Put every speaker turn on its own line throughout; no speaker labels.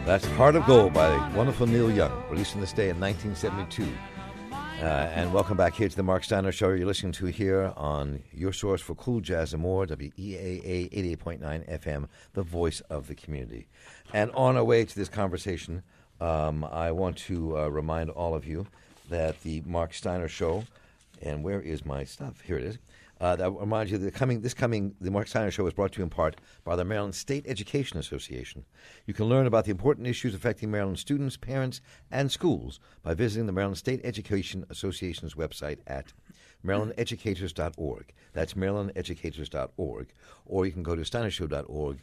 That's Heart of Gold by wonderful Neil Young, released on this day in 1972. And welcome back here to the Mark Steiner Show. You're listening to here on your source for cool jazz and more, WEAA 88.9 FM, the voice of the community. And on our way to this conversation, I want to remind all of you that the Mark Steiner Show, and where is my stuff? Here it is. That reminds you that the Mark Steiner Show is brought to you in part by the Maryland State Education Association. You can learn about the important issues affecting Maryland students, parents, and schools by visiting the Maryland State Education Association's website at marylandeducators.org. That's marylandeducators.org. Or you can go to steinershow.org.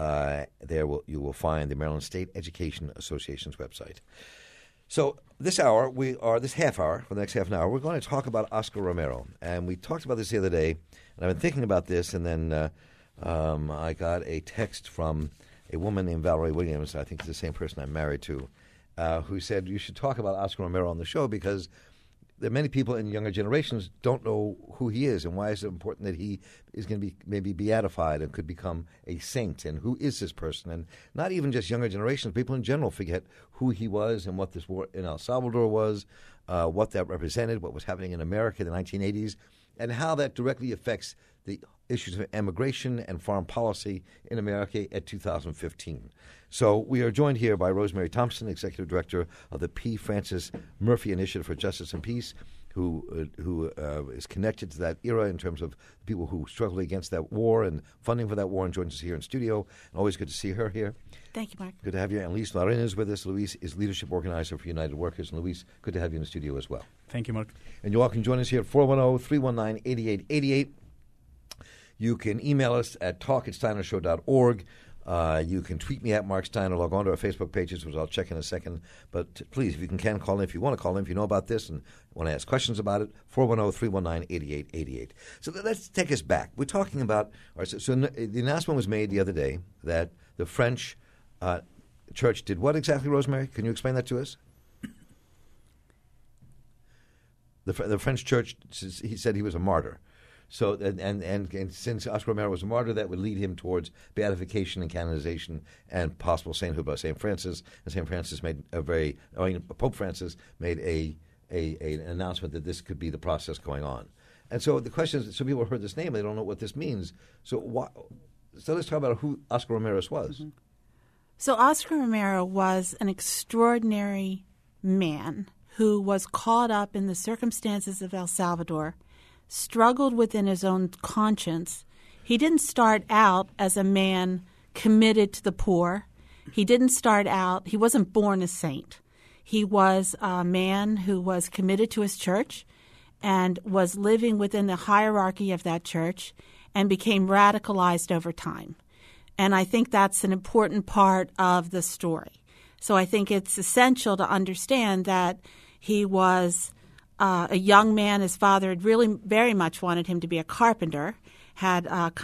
You will find the Maryland State Education Association's website. So this half hour, for the next half an hour, we're going to talk about Oscar Romero. And we talked about this the other day, and I've been thinking about this, and then I got a text from a woman named Valerie Williams, I think it's the same person I'm married to, who said you should talk about Oscar Romero on the show because there are many people in younger generations don't know who he is and why is it important that he is going to be maybe beatified and could become a saint, and who is this person. And not even just younger generations, people in general forget who he was and what this war in El Salvador was, what that represented, what was happening in America in the 1980s, and how that directly affects the issues of immigration and foreign policy in America at 2015. So we are joined here by Rosemary Thompson, Executive Director of the P. Francis Murphy Initiative for Justice and Peace, who is connected to that era in terms of people who struggled against that war and funding for that war, and joins us here in studio. And always good to see her here.
Thank you, Mark.
Good to have you. And Luis Marin is with us. Luis is Leadership Organizer for United Workers. And Luis, good to have you in the studio as well.
Thank you, Mark.
And you all can join us here at 410-319-8888. You can email us at talk@steinershow.org. You can tweet me at Mark Steiner. Log on to our Facebook pages, which I'll check in a second. But please, if you can call in. If you want to call in, if you know about this and want to ask questions about it, 410-319-8888. So let's take us back. We're talking about the announcement was made the other day that the French church did what exactly, Rosemary? Can you explain that to us? The French church, he said he was a martyr. So and since Oscar Romero was a martyr, that would lead him towards beatification and canonization and possible sainthood by St. Francis. And St. Francis Pope Francis made an announcement that this could be the process going on. And so the question is, so people heard this name, they don't know what this means. So let's talk about who Oscar Romero was. Mm-hmm.
So Oscar Romero was an extraordinary man who was caught up in the circumstances of El Salvador, struggled within his own conscience. He didn't start out as a man committed to the poor. He wasn't born a saint. He was a man who was committed to his church and was living within the hierarchy of that church and became radicalized over time. And I think that's an important part of the story. So I think it's essential to understand that he was a young man. His father had really very much wanted him to be a carpenter, had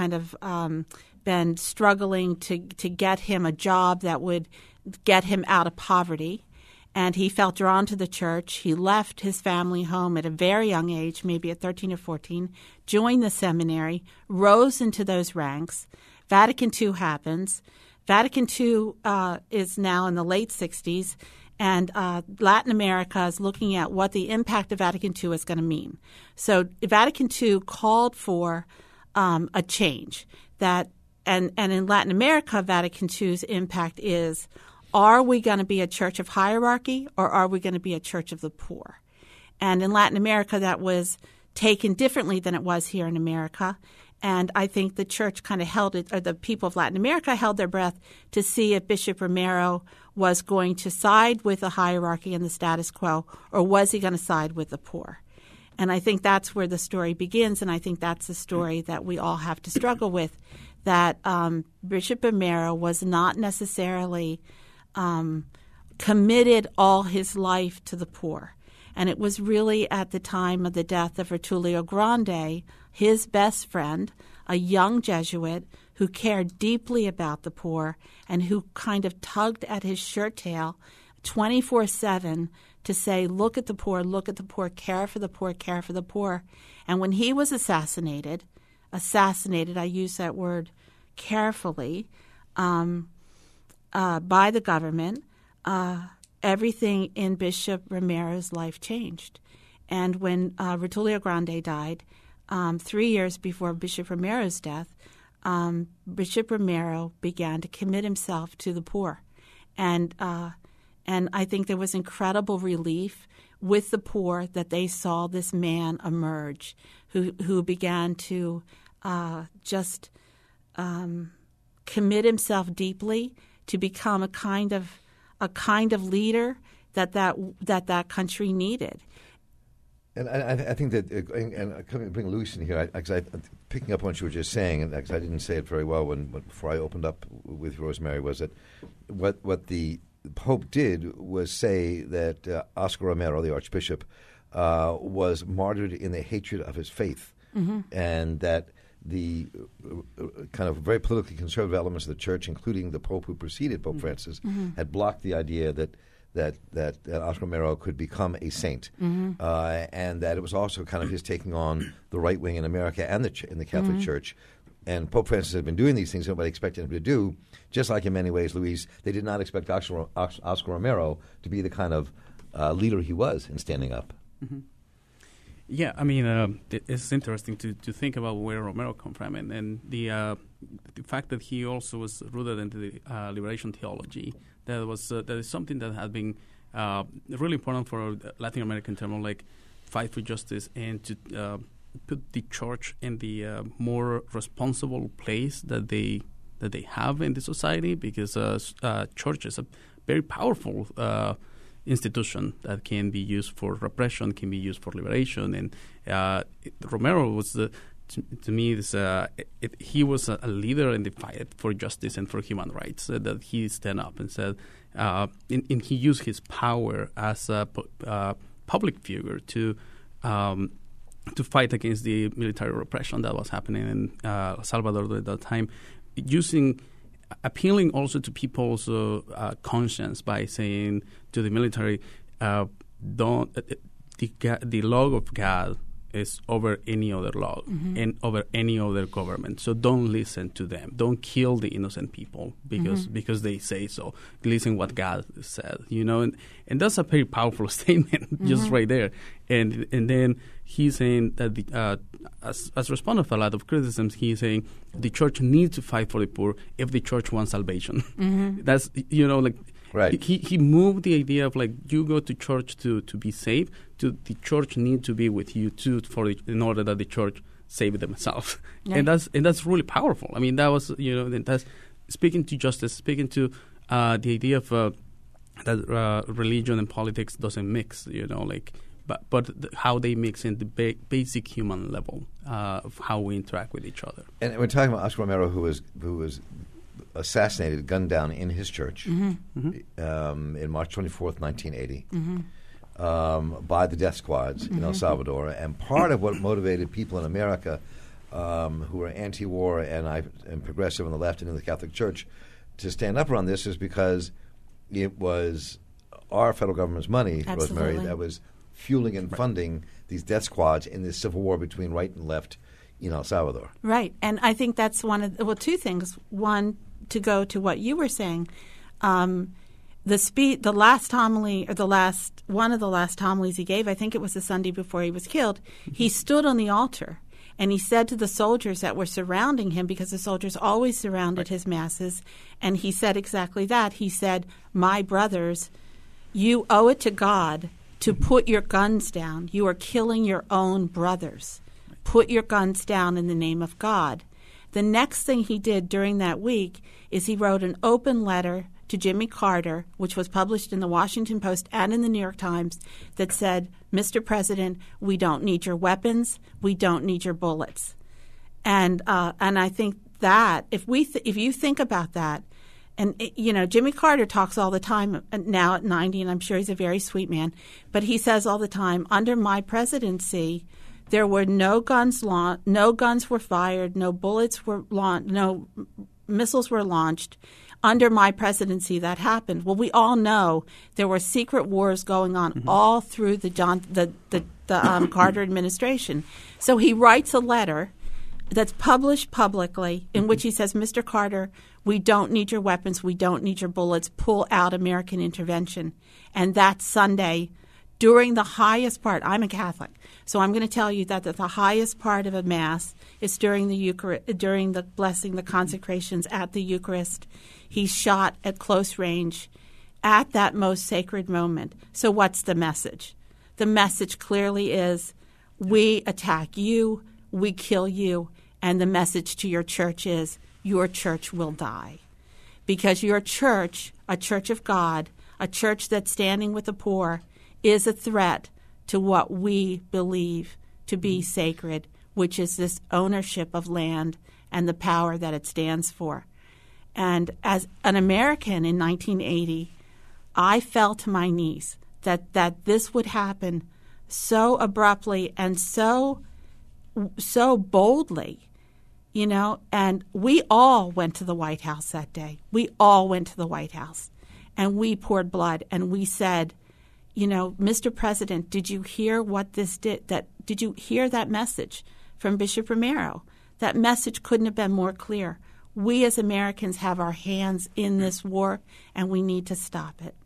been struggling to get him a job that would get him out of poverty. And he felt drawn to the church. He left his family home at a very young age, maybe at 13 or 14, joined the seminary, rose into those ranks. Vatican II happens. Vatican II is now in the late 60s. And Latin America is looking at what the impact of Vatican II is going to mean. So Vatican II called for a change and in Latin America, Vatican II's impact is, are we going to be a church of hierarchy or are we going to be a church of the poor? And in Latin America, that was taken differently than it was here in America. And I think the church kind of the people of Latin America held their breath to see if Bishop Romero was going to side with the hierarchy and the status quo, or was he going to side with the poor? And I think that's where the story begins, and I think that's the story that we all have to struggle with, that Bishop Romero was not necessarily committed all his life to the poor. And it was really at the time of the death of Rutilio Grande, his best friend, a young Jesuit who cared deeply about the poor and who kind of tugged at his shirt tail 24/7 to say, look at the poor, care for the poor, care for the poor. And when he was assassinated, I use that word carefully, by the government, everything in Bishop Romero's life changed. And when Rutulio Grande died, 3 years before Bishop Romero's death, Bishop Romero began to commit himself to the poor. And I think there was incredible relief with the poor that they saw this man emerge who began to just commit himself deeply to become a kind of leader that country needed.
And I think that, and coming bring Luis in here, because picking up on what you were just saying, and because I didn't say it very well before I opened up with Rosemary, was that what the Pope did was say that Oscar Romero, the Archbishop, was martyred in the hatred of his faith, and that the kind of very politically conservative elements of the Church, including the Pope who preceded Pope Francis, had blocked the idea that Oscar Romero could become a saint, and that it was also kind of his taking on the right wing in America and in the Catholic Church. And Pope Francis had been doing these things nobody expected him to do, just like in many ways, Luis, they did not expect Oscar Romero to be the kind of leader he was in standing up.
Yeah, I mean, it's interesting to think about where Romero come from, and the fact that he also was rooted into the liberation theology. That is something that had been really important for Latin American term of like fight for justice and to put the church in the more responsible place that they have in the society, because church is a very powerful institution that can be used for repression, can be used for liberation, and Romero was to me, he was a leader in the fight for justice and for human rights. That he stand up and said, and he used his power as a public figure to fight against the military repression that was happening in El Salvador at that time, appealing also to people's conscience by saying to the military, the law of God is over any other law and over any other government. So don't listen to them. Don't kill the innocent people because they say so. Listen what God said, and that's a very powerful statement just right there. And then he's saying that as responding to a lot of criticisms, he's saying the church needs to fight for the poor if the church wants salvation. That's right. He moved the idea of like you go to church to be saved, to the church need to be with you too in order that the church save themselves. Yeah. And that's really powerful. I mean, that was that's speaking to justice, speaking to the idea of that religion and politics doesn't mix. But how they mix in the basic human level of how we interact with each other. And
we're talking about Oscar Romero, who was assassinated, gunned down in his church in March 24th, 1980, by the death squads in El Salvador. And part of what motivated people in America who were anti-war and progressive on the left and in the Catholic Church to stand up around this is because it was our federal government's money, Rosemary, that was fueling and funding these death squads in this civil war between right and left in El Salvador. Right.
And I think that's two things. One, to go to what you were saying, the last homily, or one of the last homilies he gave, I think it was the Sunday before he was killed, he stood on the altar and he said to the soldiers that were surrounding him, because the soldiers always surrounded his masses, and he said exactly that. He said, "My brothers, you owe it to God to put your guns down. You are killing your own brothers. Put your guns down in the name of God." The next thing he did during that week is he wrote an open letter to Jimmy Carter, which was published in the Washington Post and in the New York Times, that said, "Mr. President, we don't need your weapons. We don't need your bullets." And I think that if you think about that, and Jimmy Carter talks all the time now at 90, and I'm sure he's a very sweet man, but he says all the time, under my presidency, there were no guns were fired, no bullets were launched, no missiles were launched. Under my presidency, that happened. Well, we all know there were secret wars going on all through the Carter administration. So he writes a letter that's published publicly, in which he says, Mr. Carter, we don't need your weapons, we don't need your bullets, pull out American intervention. And that Sunday, during the highest part, I'm a Catholic, so I'm going to tell you that the highest part of a Mass is during the Eucharist, during the blessing, the consecrations at the Eucharist. He's shot at close range at that most sacred moment. So what's the message? The message clearly is, we attack you, we kill you, and the message to your church is, your church will die. Because your church, a church of God, a church that's standing with the poor, is a threat to what we believe to be sacred, which is this ownership of land and the power that it stands for. And as an American in 1980, I fell to my knees that this would happen so abruptly and so boldly, you know. And we all went to the White House that day. We all went to the White House, and we poured blood, and we said, you know, Mr. President, did you hear what this did? Did you hear that message from Bishop Romero? That message couldn't have been more clear. We as Americans have our hands in this war, and we need to stop it.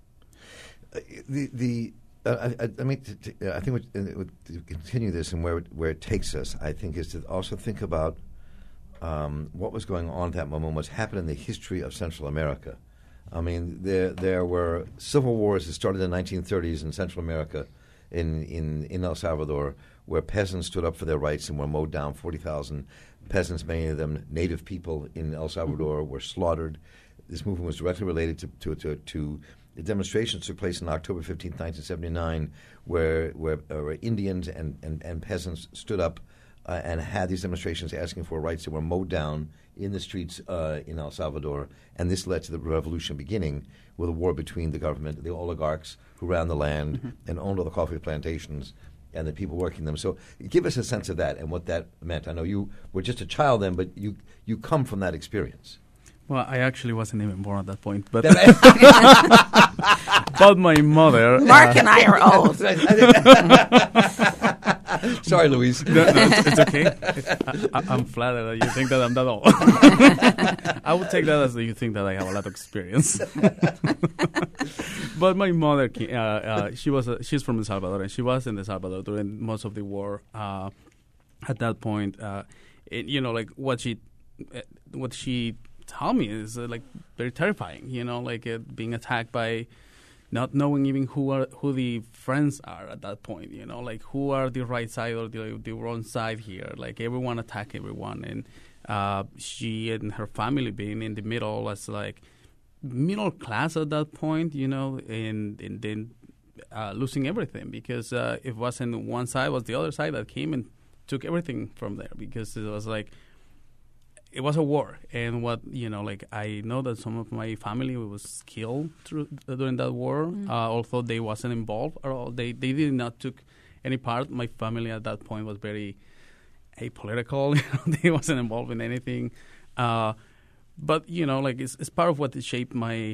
I think to continue this and where it takes us, I think, is to also think about what was going on at that moment, what's happened in the history of Central America. I mean, there were civil wars that started in the 1930s in Central America, in El Salvador, where peasants stood up for their rights and were mowed down. 40,000 peasants, many of them native people in El Salvador, were slaughtered. This movement was directly related to the demonstrations took place on October 15, 1979, where Indians and peasants stood up and had these demonstrations asking for rights that were mowed down in the streets in El Salvador. And this led to the revolution beginning with a war between the government, the oligarchs who ran the land and owned all the coffee plantations, and the people working them. So give us a sense of that and what that meant. I know you were just a child then, but you come from that experience.
Well, I actually wasn't even born at that point, but but my mother.
Mark and I are old.
Sorry, Luis.
No, it's okay. I'm flattered that you think that I'm that old. I would take that as you think that I have a lot of experience. But my mother, she's from El Salvador, and she was in El Salvador during most of the war. At that point, you know, like what she told me is like very terrifying. You know, like being attacked by not knowing even who the friends are at that point. You know, like who are the right side or the wrong side here. Like everyone attack everyone, and she and her family being in the middle as like middle class at that point. You know, and then losing everything because if it wasn't one side, it was the other side that came and took everything from there because it was like. It was a war, and like I know that some of my family was killed during that war, although they wasn't involved at all. They did not took any part. My family at that point was very apolitical. They wasn't involved in anything. But like it's part of what shaped my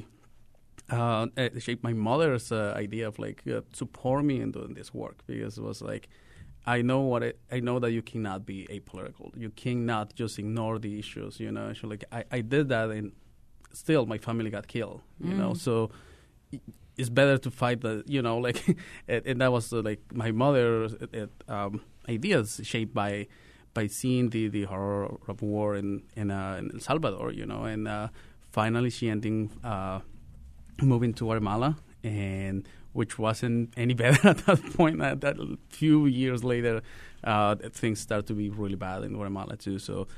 mother's idea of like support me in doing this work because it was like. I know that you cannot be apolitical. You cannot just ignore the issues, you know. So like I did that, and still my family got killed, you know. So it's better to fight the, you know, like, and that was like my mother's ideas shaped by seeing the horror of war in El Salvador, you know. And finally, she ended moving to Guatemala, and which wasn't any better at that point. That few years later, things started to be really bad in Guatemala too. So,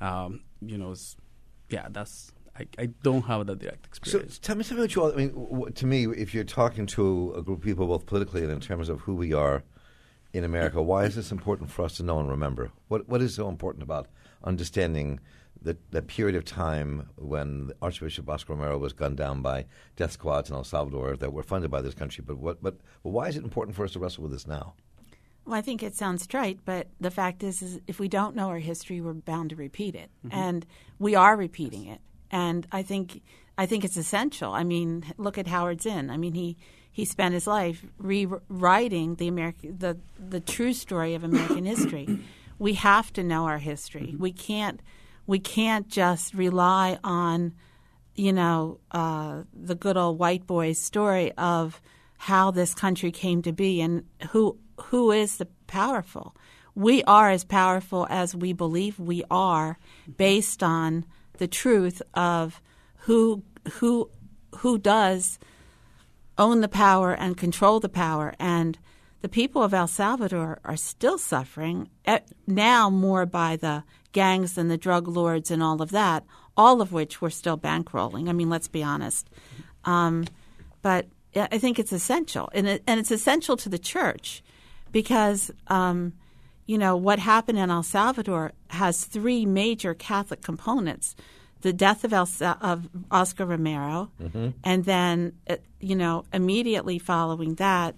that's I don't have that direct experience.
So tell me something what you all. I mean, to me, if you're talking to a group of people, both politically and in terms of who we are in America, why is this important for us to know and remember? What is so important about understanding that period of time when Archbishop Oscar Romero was gunned down by death squads in El Salvador that were funded by this country? But why is it important for us to wrestle with this now?
Well, I think it sounds trite, but the fact is if we don't know our history, we're bound to repeat it, and we are repeating it. And I think it's essential. I mean, look at Howard Zinn. I mean, he spent his life rewriting the true story of American history. we have to know our history. Mm-hmm. We can't just rely on, the good old white boy's story of how this country came to be and who is the powerful. We are as powerful as we believe we are, based on the truth of who does own the power and control the power. And the people of El Salvador are still suffering, now more by the gangs and the drug lords and all of that, all of which we're still bankrolling. I mean, let's be honest. But I think it's essential. And it's essential to the church because, what happened in El Salvador has three major Catholic components. The death of Oscar Romero, mm-hmm. and then, immediately following that,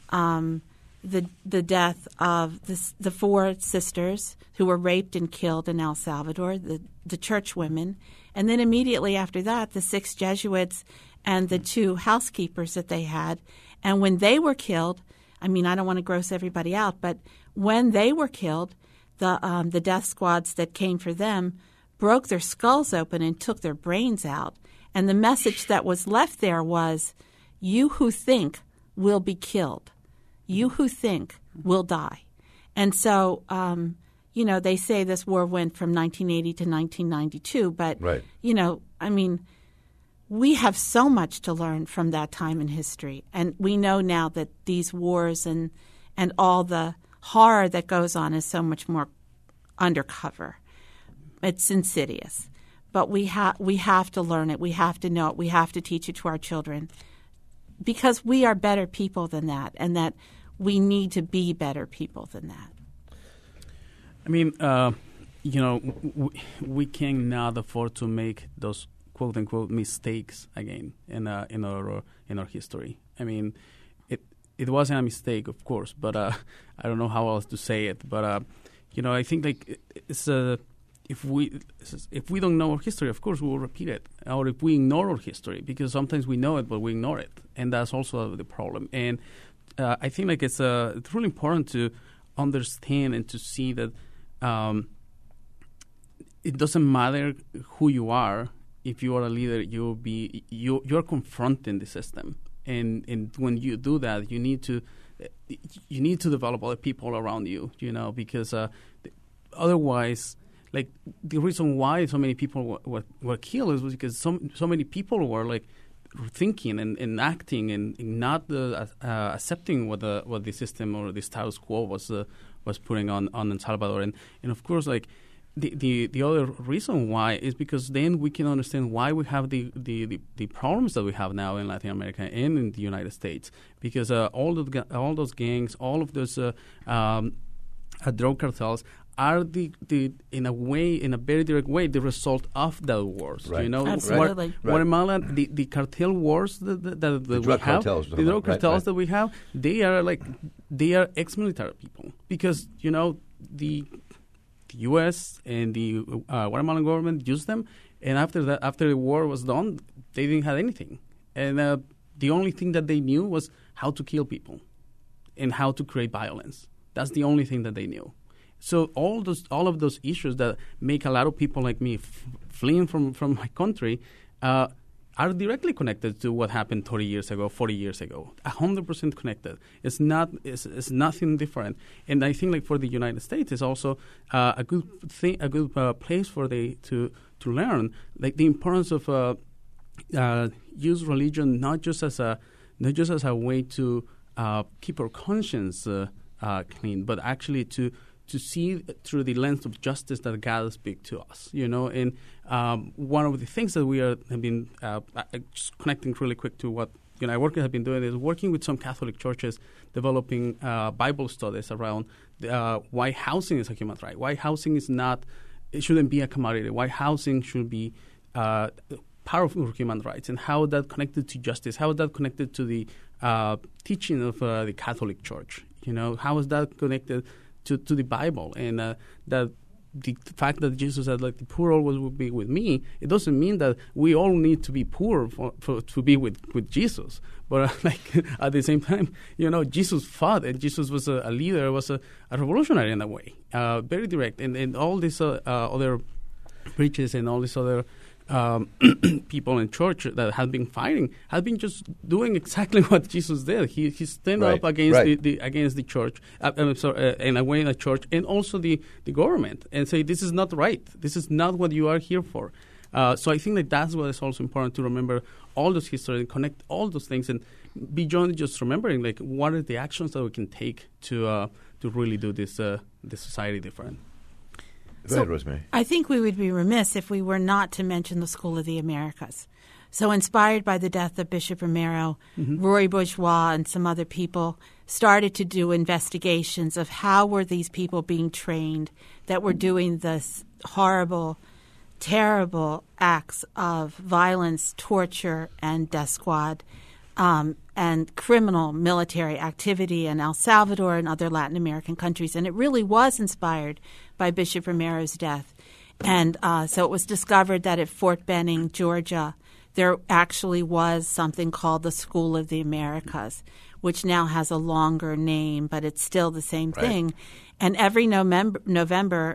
the death of the four sisters who were raped and killed in El Salvador, the church women, and then immediately after that, the 6 Jesuits and the 2 housekeepers that they had. And when they were killed, I mean, I don't want to gross everybody out, but when they were killed, the death squads that came for them broke their skulls open and took their brains out. And the message that was left there was, you who think will be killed. You who think will die. And so, they say this war went from 1980 to 1992, but,
right.
We have so much to learn from that time in history. And we know now that these wars and all the horror that goes on is so much more undercover. It's insidious. But we have to learn it. We have to know it. We have to teach it to our children because we are better people than that, and that we need to be better people than that.
I mean, we cannot afford to make those quote unquote mistakes again in our history. I mean, it wasn't a mistake, of course, but I don't know how else to say it. But I think it's if we don't know our history, of course we will repeat it. Or if we ignore our history, because sometimes we know it but we ignore it, and that's also the problem. And I think it's really important to understand and to see that it doesn't matter who you are. If you are a leader, you're confronting the system, and when you do that, you need to develop other people around you, because otherwise, like the reason why so many people were killed is because so many people were thinking and acting and not accepting what the system or the status quo was putting on El Salvador, and of course The other reason why is because then we can understand why we have the problems that we have now in Latin America and in the United States, because all those gangs, all of those drug cartels are in a very direct way the result of the wars.
Right.
Absolutely.
Guatemala, the cartel wars that we have, the drug cartels that we have, they are ex-military people, because the U.S. and the Guatemalan government used them, and after the war was done, they didn't have anything, and the only thing that they knew was how to kill people and how to create violence. That's the only thing that they knew. So all of those issues that make a lot of people like me fleeing from my country are directly connected to what happened 30 years ago, 40 years ago. 100% connected. It's nothing different. And I think for the United States, it's also a good thing, a good place for to learn the importance of use religion not just as a way to keep our conscience clean, but actually to see through the lens of justice that God speaks to us, And one of the things that we have been just connecting really quick to what I have been doing is working with some Catholic churches, developing Bible studies around why housing is a human right, why housing it shouldn't be a commodity, why housing should be part of human rights, and how that connected to justice, how is that connected to the teaching of the Catholic Church, how is that connected to the Bible, and that the fact that Jesus said, like, the poor always will be with me, it doesn't mean that we all need to be poor to be with Jesus. But at the same time, Jesus fought, and Jesus was a leader, was a revolutionary in a way, very direct. And all these other preachers and all these other people in church that have been fighting have been just doing exactly what Jesus did. He stand up against against the church, in a way, the church, and also the government, and say, this is not right. This is not what you are here for. So I think that's what is also important to remember all those history and connect all those things, and beyond just remembering, like, what are the actions that we can take to really do this society different.
Go ahead, Rosemary.
I think we would be remiss if we were not to mention the School of the Americas. So inspired by the death of Bishop Romero, Roy Bourgeois and some other people started to do investigations of how were these people being trained that were doing this horrible, terrible acts of violence, torture, and death squad, and criminal military activity in El Salvador and other Latin American countries. And it really was inspired by Bishop Romero's death. And so it was discovered that at Fort Benning, Georgia, there actually was something called the School of the Americas, which now has a longer name, but it's still the same thing. And every November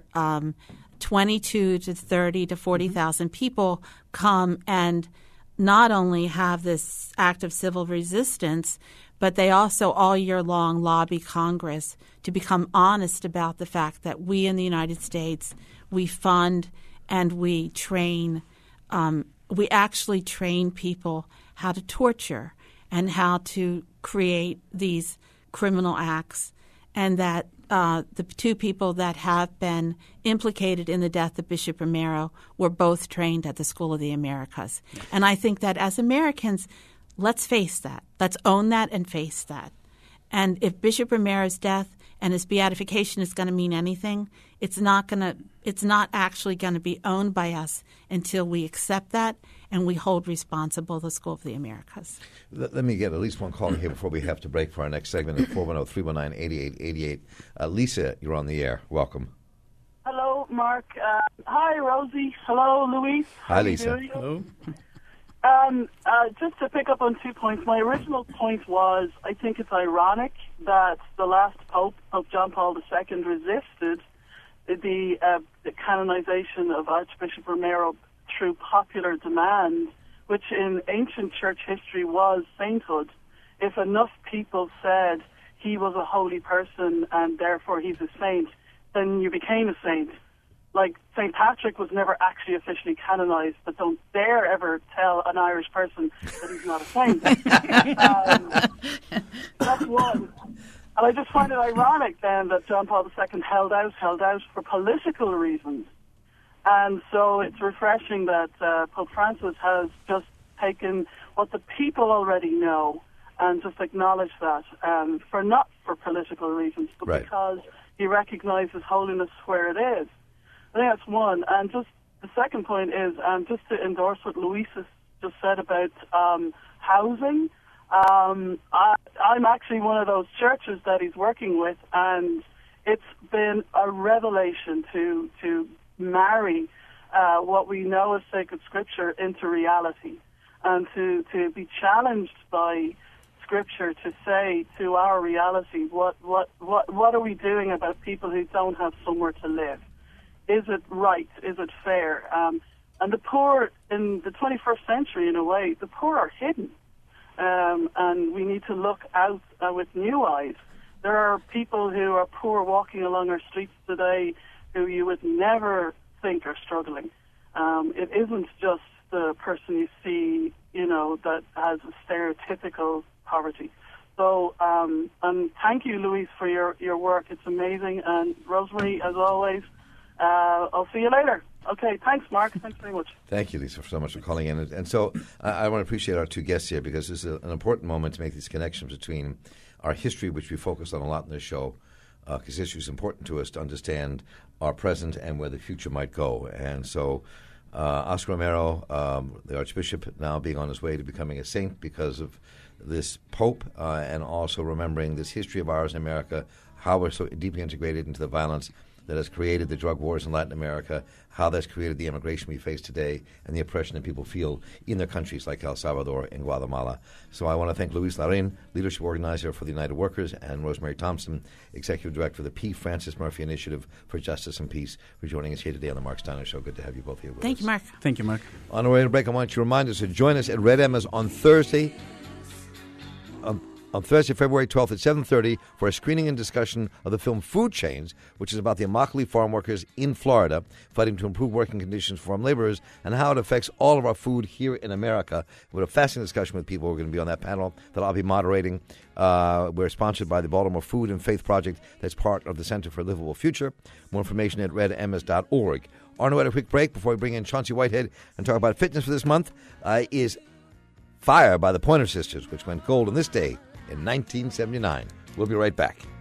22 to 30 to 40,000 people come and not only have this act of civil resistance, but they also all year long lobby Congress to become honest about the fact that we in the United States, we fund and we train, we actually train people how to torture and how to create these criminal acts, and that the two people that have been implicated in the death of Bishop Romero were both trained at the School of the Americas. And I think that as Americans, let's face that. Let's own that and face that. And if Bishop Romero's death and his beatification is going to mean anything, it's not actually going to be owned by us until we accept that and we hold responsible the School of the Americas.
Let me get at least one call here before we have to break for our next segment at 410-319-8888. Lisa, you're on the air. Welcome.
Hello, Mark. Hi, Rosie. Hello, Luis.
Hi, Lisa.
Hello.
Just to pick up on 2 points, my original point was I think it's ironic that the last Pope John Paul II, resisted the canonization of Archbishop Romero through popular demand, which in ancient church history was sainthood. If enough people said he was a holy person and therefore he's a saint, then you became a saint. Like, St. Patrick was never actually officially canonized, but don't dare ever tell an Irish person that he's not a saint. That's one. And I just find it ironic then that John Paul II held out for political reasons. And so it's refreshing that Pope Francis has just taken what the people already know and just acknowledged that, not for political reasons, but because he recognizes holiness where it is. I think that's one. And just the second point is just to endorse what Luis has just said about housing. I'm actually one of those churches that he's working with, and it's been a revelation to marry what we know as sacred scripture into reality, and to be challenged by scripture to say to our reality, what are we doing about people who don't have somewhere to live? Is it right? Is it fair? And the poor in the 21st century, in a way, the poor are hidden. And we need to look out with new eyes. There are people who are poor walking along our streets today who you would never think are struggling. It isn't just the person you see, that has a stereotypical poverty. So, thank you, Luis, for your work. It's amazing. And Rosemary, as always, I'll see you later. Okay, thanks, Mark. Thanks very much.
Thank you, Lisa, so much for calling in. And so I want to appreciate our two guests here, because this is an important moment to make these connections between our history, which we focus on a lot in this show, because history is important to us to understand our present and where the future might go. And so Oscar Romero, the Archbishop, now being on his way to becoming a saint because of this Pope, and also remembering this history of ours in America, how we're so deeply integrated into the violence that has created the drug wars in Latin America, how that's created the immigration we face today, and the oppression that people feel in their countries like El Salvador and Guatemala. So I want to thank Luis Larraín, Leadership Organizer for the United Workers, and Rosemary Thompson, Executive Director of the P. Francis Murphy Initiative for Justice and Peace, for joining us here today on the Mark Steiner Show. Good to have you both here with us.
Thank you, Mark.
Thank you, Mark.
On the way to break, I want you to remind us to join us at Red Emma's on Thursday, February 12th at 7:30 for a screening and discussion of the film Food Chains, which is about the Immokalee farm workers in Florida fighting to improve working conditions for farm laborers and how it affects all of our food here in America. We have a fascinating discussion with people who are going to be on that panel that I'll be moderating. We're sponsored by the Baltimore Food and Faith Project that's part of the Center for a Livable Future. More information at redemmas.org. On our way to a quick break before we bring in Chauncey Whitehead and talk about fitness for this month is Fire by the Pointer Sisters, which went gold on this day in 1979. We'll be right back.